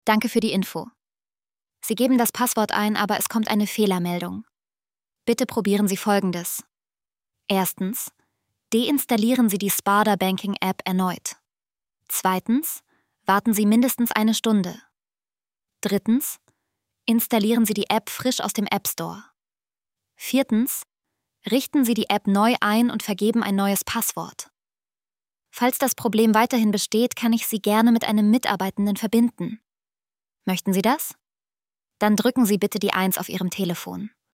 Danke für die Info. Sie geben das Passwort ein, aber es kommt eine Fehlermeldung. Bitte probieren Sie Folgendes. Erstens, deinstallieren Sie die Sparda Banking App erneut. Zweitens, warten Sie mindestens eine Stunde. Drittens, installieren Sie die App frisch aus dem App Store. Viertens, richten Sie die App neu ein und vergeben ein neues Passwort. Falls das Problem weiterhin besteht, kann ich Sie gerne mit einem Mitarbeitenden verbinden. Möchten Sie das? Dann drücken Sie bitte die 1 auf Ihrem Telefon.